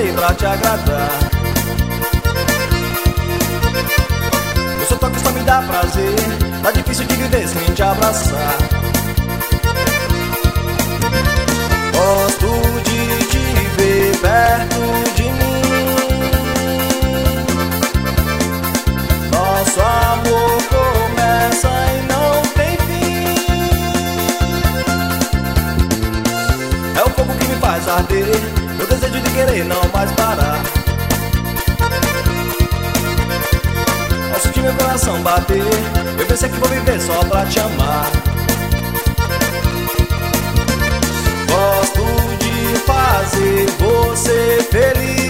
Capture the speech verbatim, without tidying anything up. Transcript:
fazer pra te agradar. O seu toque só me dá prazer, tá difícil de viver sem te abraçar. Gosto de te ver perto de mim. Nosso amor começa e não tem fim. É o fogo que me faz arder, o desejo de querer não mais parar. Ao sentir meu coração bater, eu pensei que vou viver só pra te amar. Gosto de fazer você feliz.